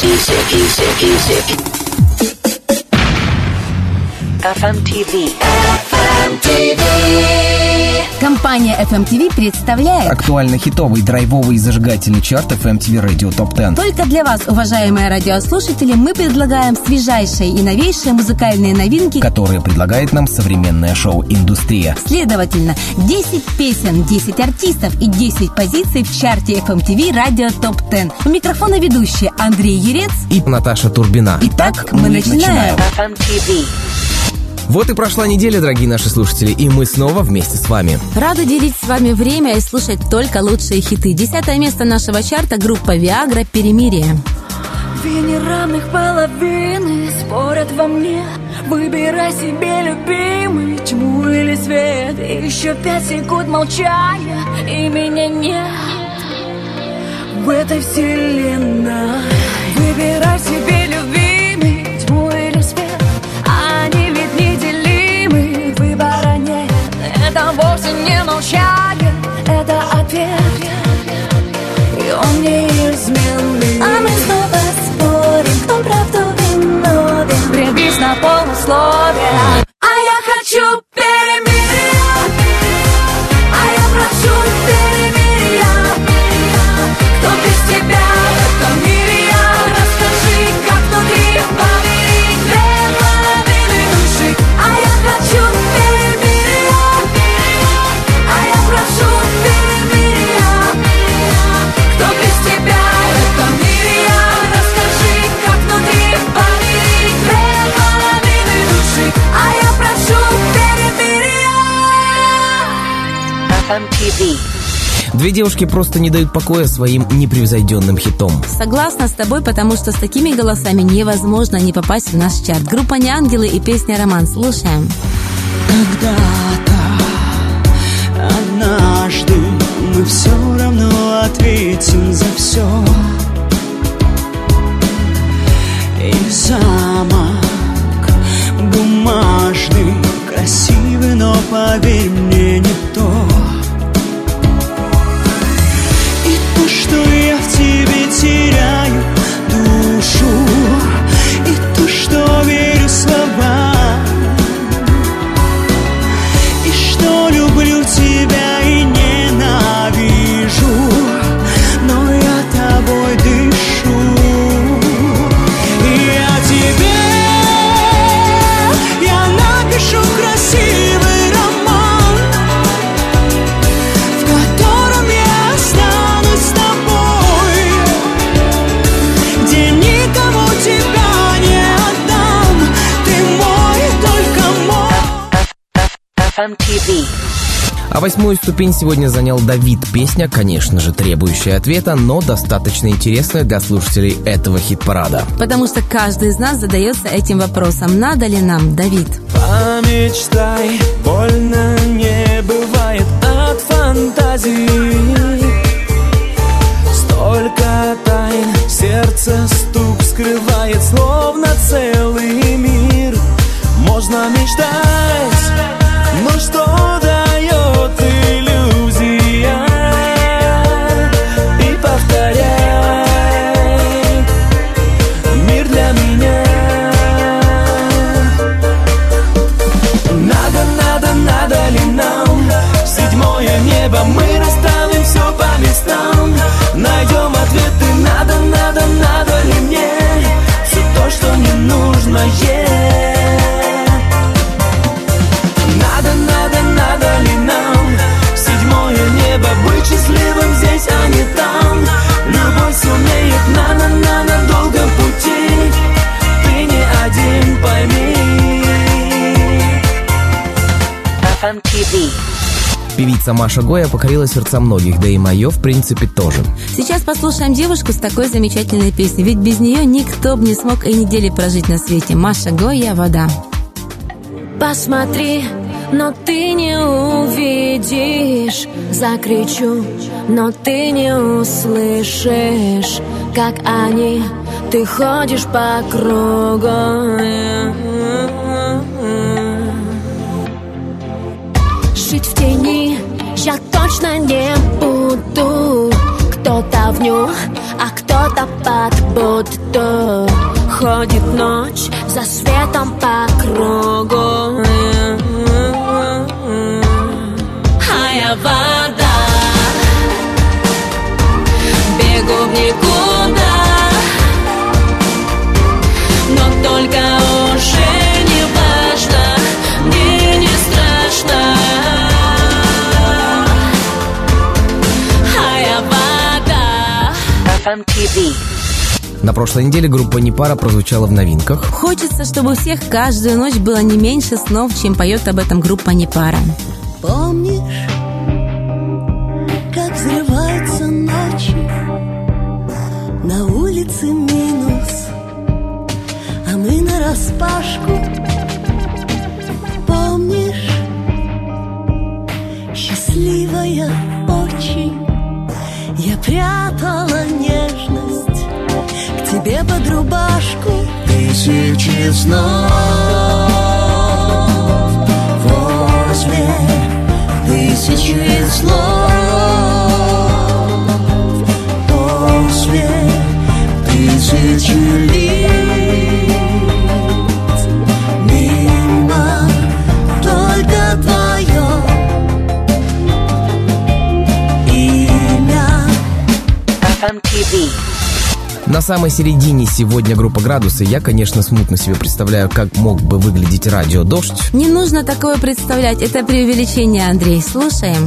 FMTV. Компания FMTV представляет актуально-хитовый, драйвовый и зажигательный чарт FMTV Radio Top 10. Только для вас, уважаемые радиослушатели, мы предлагаем свежайшие и новейшие музыкальные новинки, которые предлагает нам современная шоу-индустрия. Следовательно, 10 песен, 10 артистов и 10 позиций в чарте FMTV Radio Top 10. У микрофона ведущие Андрей Юрец и Наташа Турбина. Итак, мы начинаем. FMTV. Вот и прошла неделя, дорогие наши слушатели, и мы снова вместе с вами. Рада делить с вами время и слушать только лучшие хиты. 10 место нашего чарта — группа Viagra «Перемирие». Две неравных половины спорят во мне. Выбирай себе, любимый, тьму или свет. Еще 5 секунд молчания, и меня нет в этой вселенной. Выбирай себе, любимый, тьму или свет. Они ведь неделимы, выбора нет. Это вовсе не молчание, это ответ. И он неизменный. А мы снова спорим, кто прав, кто виновен. Прибись на полусловие. А я хочу перемирия. А я прошу перемирия. Кто без тебя в этом мире я? Расскажи, как внутри помирить две половины души. А я хочу перемирия. А я прошу перемирия. Кто без тебя в этом мире я? Расскажи, как внутри помирить две половины души. А я прошу перемирия. FMTV. Две девушки просто не дают покоя своим непревзойденным хитом. Согласна с тобой, потому что с такими голосами невозможно не попасть в наш чарт. Группа «Неангелы» и песня «Роман». Слушаем. Когда-то, однажды мы все равно ответим за все. И замок бумажный, красивый, но поверь мне, не то. И то, что я в тебе теряю душу, и то, что верю словам, и что люблю тебя и ненавижу, но я тобой дышу. И о тебе я напишу красивый роман, в котором я останусь с тобой, где никому тебя не отдам. Ты мой, только мой. FMTV. А 8-ю ступень сегодня занял Давид. Песня, конечно же, требующая ответа, но достаточно интересная для слушателей этого хит-парада. Потому что каждый из нас задается этим вопросом: надо ли нам, Давид? Помечтай, больно не бывает от фантазии. Столько тайн, сердце стук скрывает, словно целый мир. Можно мечтать, но что дает иллюзия? И повторяй, мир для меня. Надо ли нам седьмое небо? Мы расставим все по местам, найдем ответы. Надо ли мне все то, что не нужно ей? Надо ли нам седьмое небо? Быть счастливым здесь, а не там. Любовь сумеет на долгом пути. Ты не один, пойми. FMTV. Певица Маша Гоя покорила сердца многих, да и мое, в принципе, тоже. Сейчас послушаем девушку с такой замечательной песней, ведь без нее никто бы не смог и недели прожить на свете. Маша Гоя «Вода». Посмотри, но ты не увидишь. Закричу, но ты не услышишь. Как они, ты ходишь по кругу. Жить в тени я точно не буду. Кто-то вню, а кто-то под будто ходит ночь за светом по кругу. А я вода, бегу в никуда, но только уже не важно, мне не страшно. А я вода. FMTV. На прошлой неделе группа «Непара» прозвучала в новинках. Хочется, чтобы у всех каждую ночь было не меньше снов, чем поет об этом группа «Непара». Помнишь, как взрываются ночи, на улице минус, а мы нараспашку. Помнишь, счастливая очень, я прятала нежность к тебе под рубашку. Тысячи снов возле тысячи слов после тысячи лиц мимо только твое имя. FMTV. На самой середине сегодня группа «Градусы». Я, конечно, смутно себе представляю, как мог бы выглядеть радио «Дождь». Не нужно такое представлять, это преувеличение, Андрей. Слушаем.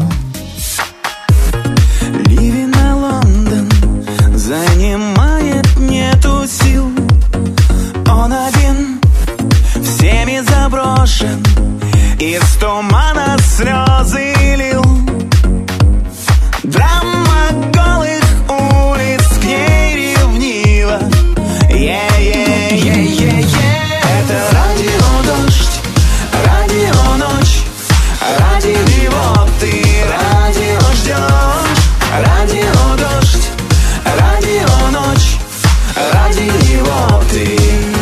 Ливень на Лондон занимает, нету сил. Он один, всеми заброшен, из тумана слезы лил. Драма голых улиц к ней ревнива. Это радио «Дождь», радио «Ночь», ради него ты радио ждешь. Радио «Дождь», радио «Ночь», ради него ты.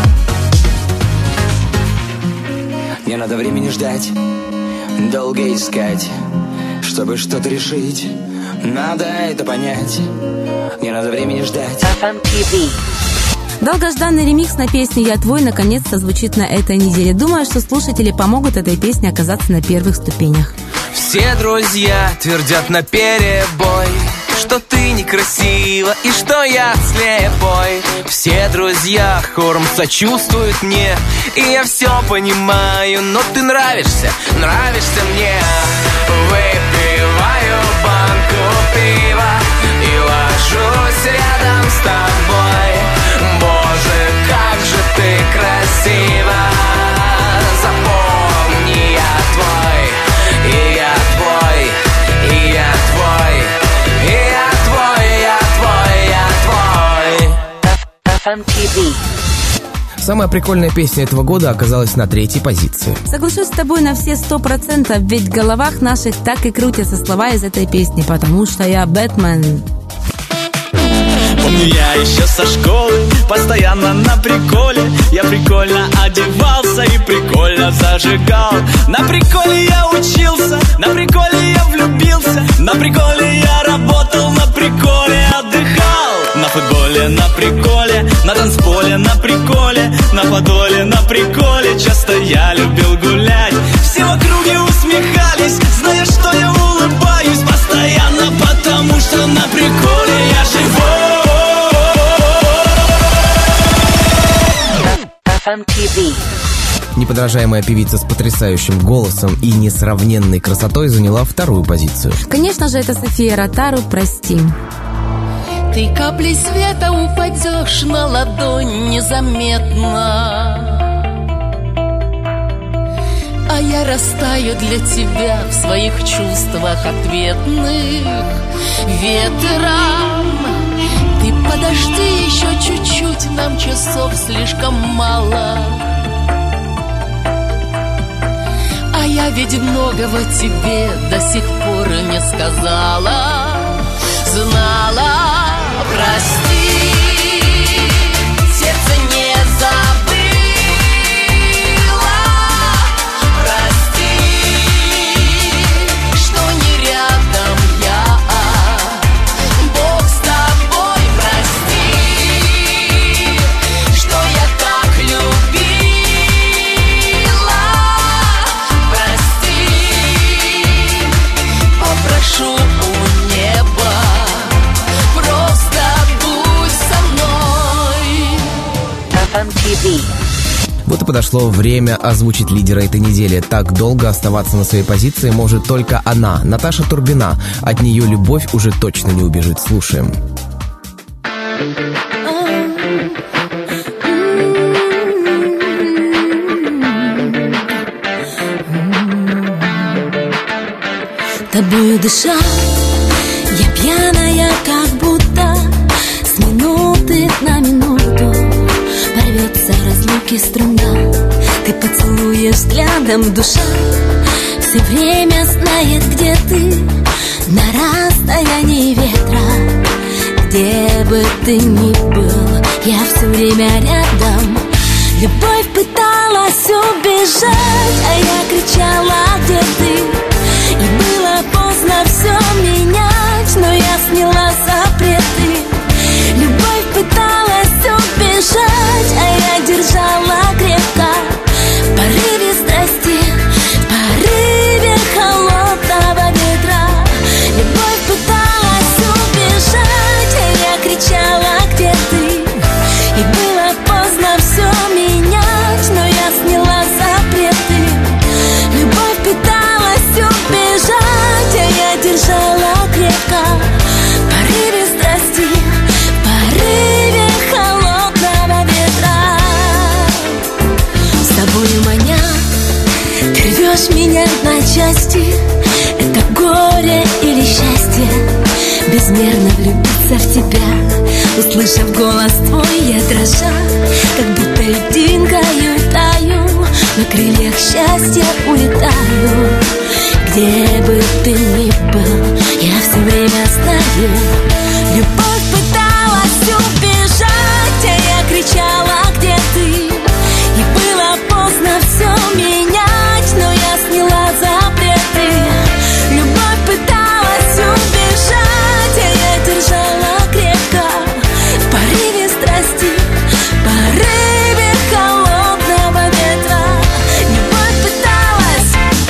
Не надо времени ждать, долго искать, чтобы что-то решить. Надо это понять. Не надо времени ждать. FMTV. Долгожданный ремикс на песню «Я твой» наконец-то звучит на этой неделе. Думаю, что слушатели помогут этой песне оказаться на первых ступенях. Все друзья твердят наперебой, что ты некрасива и что я слепой. Все друзья хором сочувствуют мне, и я все понимаю, но ты нравишься мне. Выпиваю банку пива и ложусь рядом с тобой. Боже, как же ты красива. Запомни, я твой, и я твой, и я твой, и я твой, я твой, я твой. FMTV. Самая прикольная песня этого года оказалась на 3-й позиции. Соглашусь с тобой на все 100%, ведь в головах наших так и крутятся слова из этой песни, потому что я Бэтмен. Помню, я еще со школы, постоянно на приколе. Я прикольно одевался и прикольно зажигал. На приколе я учился, на приколе я влюбился. На приколе я работал, на приколе отдыхал. На футболе, на приколе, на танцполе, на приколе, на подоле, на приколе. Часто я любил гулять. Все в округе усмехались, зная, что я улыбаюсь постоянно, потому что на приколе я живой. FMTV. Неподражаемая певица с потрясающим голосом и несравненной красотой заняла 2-ю позицию. Конечно же, это София Ротару «Прости». Ты каплей света упадешь на ладонь незаметно, а я растаю для тебя в своих чувствах ответных ветрам. Ты подожди еще чуть-чуть, нам часов слишком мало, а я ведь многого тебе до сих пор не сказала. Знала, прости, сердце не забыло. Прости, что не рядом я. Бог с тобой, прости. TV. Вот и подошло время озвучить лидера этой недели. Так долго оставаться на своей позиции может только она, Наташа Турбина. От нее любовь уже точно не убежит. Слушаем. Тобою дышать, я пьяная, как будто с минуты на минуту порвется разлуки струна. Ты поцелуешь взглядом, душа все время знает, где ты, на расстоянии ветра. Где бы ты ни был, я все время рядом. Любовь пыталась убежать, а я кричала, где ты. И было поздно все менять, но я сняла запреты. Любовь пыталась убежать, а я держала крепко. В порыве страсти, в порыве холодного ветра. Любовь пыталась убежать, а я кричала, где ты. И было поздно все менять, но я сняла запреты. Любовь пыталась убежать, а я держала крепко. В порыве страсти, в порыве холодного ветра. С тобою маня, ты рвешь меня на части. Это горе или счастье, безмерно влюбиться в тебя. Услышав голос твой, я дрожа, как будто льдинкою таю. На крыльях счастья улетаю. Где бы ты ни был, я все время знаю. Любовь пыталась убежать, а я кричала, где ты. И было поздно все менять, но я сняла запреты. Любовь пыталась убежать, а я держала крепко. В порыве страсти, в порыве холодного ветра. Любовь пыталась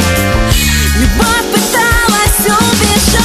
убежать.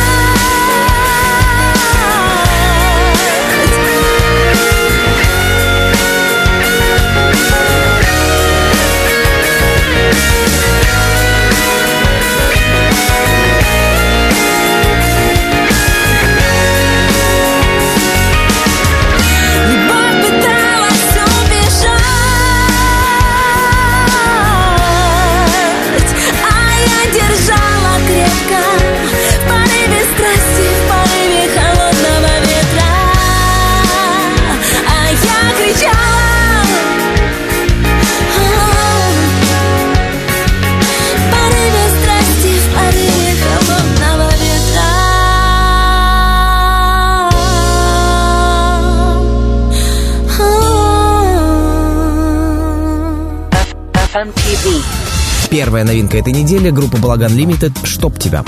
FM TV. Первая новинка этой недели — группа Балаган Limited «Чтоб тебя».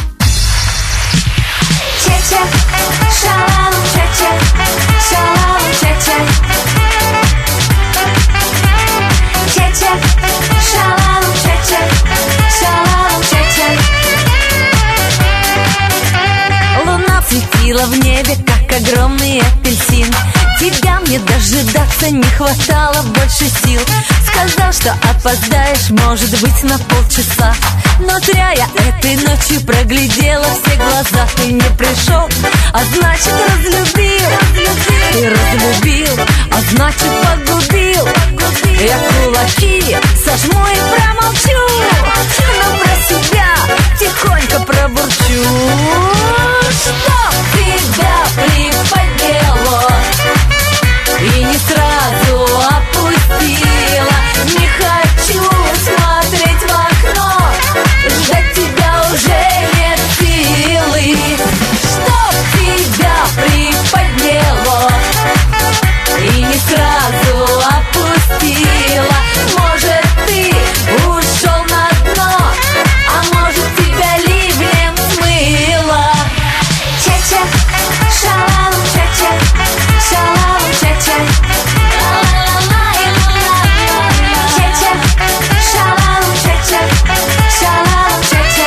Ча-ча, шалалу, ча-ча, шалалу, ча-ча. Ча-ча, шалалу, ча-ча, шалалу, ча-ча. Луна светила в небе, как огромный апельсин. Тебя мне дожидаться не хватало больше сил. Сказал, что опоздаешь, может быть, на полчаса. Но зря я этой ночью проглядела все глаза. Ты не пришел, а значит разлюбил. Ты разлюбил, а значит погубил. Я кулаки сожму и промолчу, но про себя тихонько пробурчу. Чтоб тебя приподняло и не сразу опустила. Не хочу смотреть в окно, ждать тебя уже нет силы. Чтоб тебя приподняло и не сразу опустила. Может, ты ушел на дно, а может, тебя ливнем смыло. Ча-ча, шалалу, ча-ча, шалалу, ча-ча. Ча-ча, шалалу, ча-ча, шалалу, ча-ча.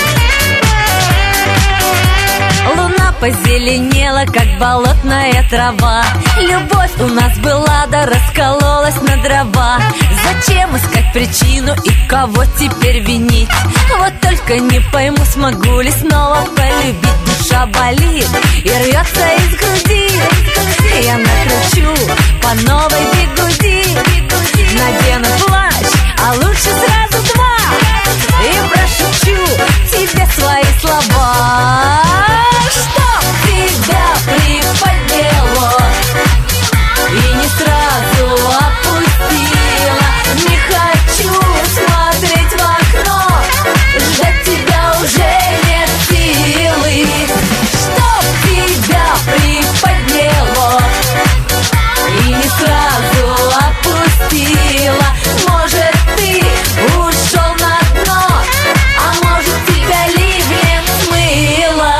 Луна позеленела, как болотная трава. Любовь у нас была, да расколола напоролась на дрова. Зачем искать причину и кого теперь винить? Вот только не пойму, смогу ли снова полюбить. Душа болит и рвется из груди. Я накручу по новой бигуди. Надену плащ, а лучше сразу два, и прошепчу тебе свои слова. Чтоб тебя приподняло и не сразу опустила. Не хочу смотреть в окно, ждать тебя уже нет силы. Чтоб тебя приподняло и не сразу опустила. Может, ты ушел на дно, а может, тебя ливнем смыло.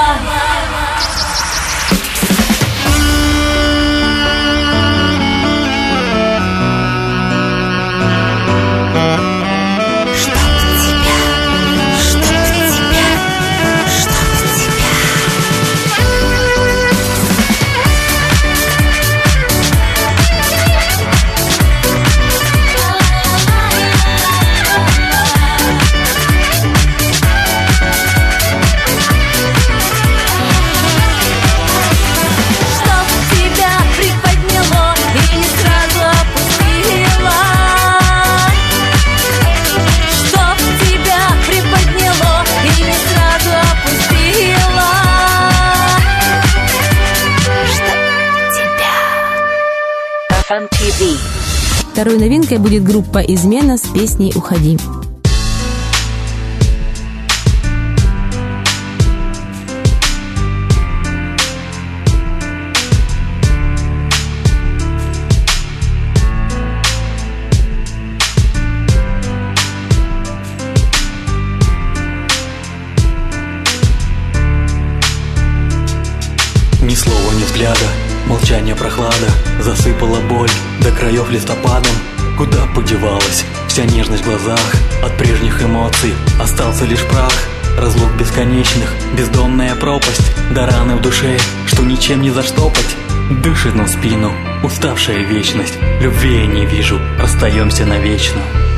FMTV. Второй новинкой будет группа «Измена» с песней «Уходи». Ни слова, ни взгляда, молчание, прохлада засыпала боль до краев листопадом. Куда подевалась вся нежность в глазах? От прежних эмоций остался лишь прах. Разлук бесконечных, бездонная пропасть, до раны в душе, что ничем не заштопать. Дышит на спину уставшая вечность. Любви я не вижу, расстаемся навечно.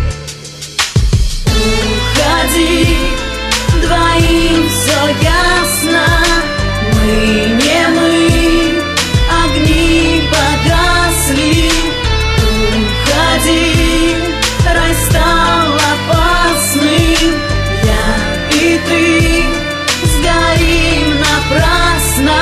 Уходи, двоим все ясно. Мы не мы, огни погасли. Уходи, рай стал опасным. Я и ты сгорим напрасно.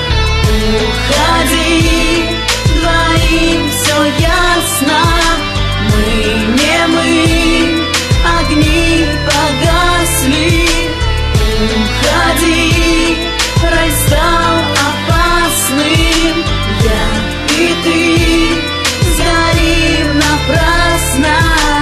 Уходи, двоим все ясно. Мы не мы, огни погасли. Уходи, рай стал опасным. Я и ты сгорим напрасно.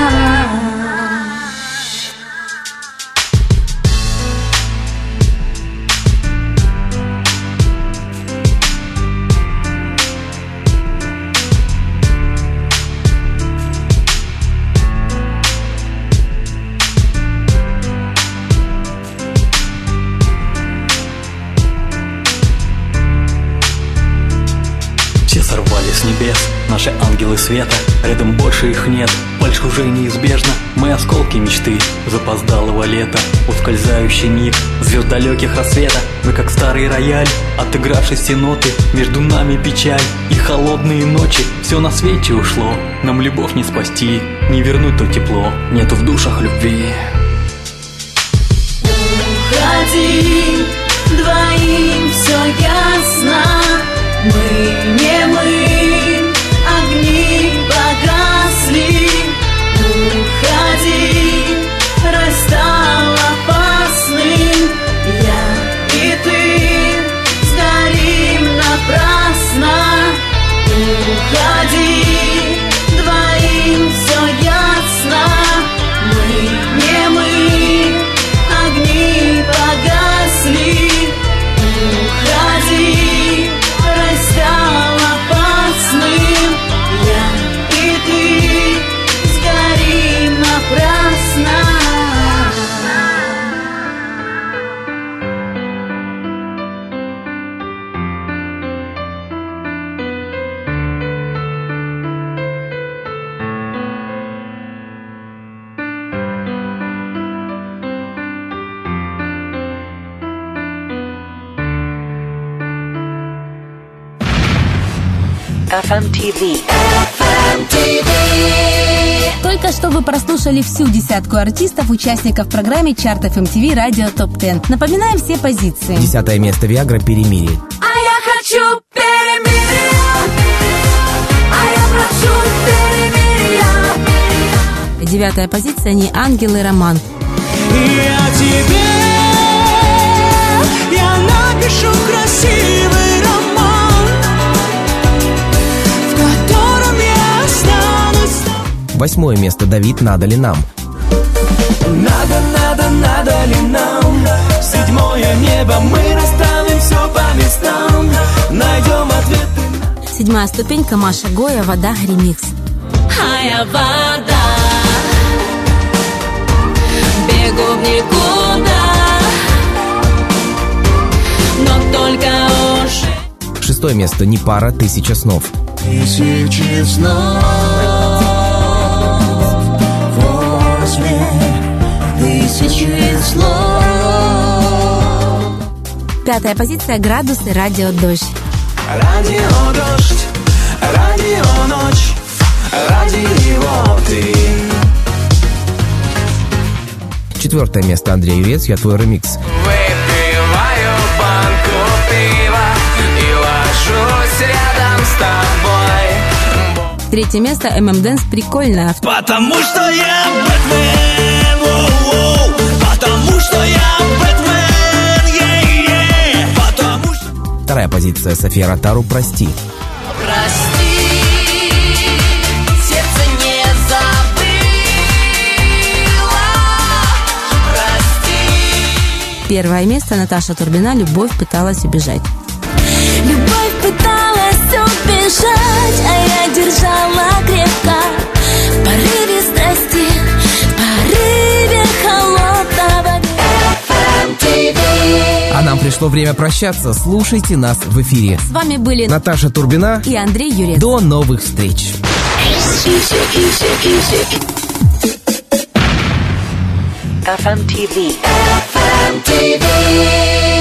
Все сорвали с небес, наши ангелы света. Рядом больше их нет, фальшь уже неизбежна. Мы осколки мечты запоздалого лета. Ускользающий миг звезд далеких рассвета. Мы как старый рояль, отыгравшись все ноты. Между нами печаль и холодные ночи. Все на свете ушло, нам любовь не спасти, не вернуть то тепло, нету в душах любви. Уходи, двоим все ясно. Мы не мы, огни погасли. Уходи, рай стал опасным. Я и ты сгорим напрасно. Уходи, двоим все ясно. Мы не мы, огни погасли. Уходи, рай стал опасным. FMTV. Только что вы прослушали всю десятку артистов, участников программы чартов MTV Radio Top 10. Напоминаем все позиции. 10 место Виагра «Перемирие». А я хочу перемирия, а я прошу перемирия. 9 позиция «Не ангел и роман». Я тебе, я напишу красивый роман, в котором я останусь. 8 место Давид «Надо ли нам». Надо ли нам? 7-е небо, мы расставим все по местам, найдем ответы. 7 ступенька Маша Гоя «Вода» ремикс. А я вода, бегу в никуда, но только уже. 6 место «Не пара, 1000 снов». 1000 снов возле 1000 слов. 5 позиция «Градусы», радио «Дождь». Радио дождь, радио ночь, ради него ты. 4 место Андрей Юрец «Я твой ремикс». Выпиваю банку пива и ложусь рядом с тобой. 3 место ММ Дэнс «Прикольно». Потому что я Бэтмен, воу-воу. Потому что я Бэтмен, е-е. Потому что... 2 позиция София Ротару «Прости». Прости, сердце не забыло. Прости. 1 место Наташа Турбина «Любовь пыталась убежать». Любовь пыталась убежать, а я держала крепко. В порыве страсти, в порыве холодного FMTV. А нам пришло время прощаться. Слушайте нас в эфире. С вами были Наташа Турбина. и Андрей Юрец. До новых встреч. FMTV. FMTV.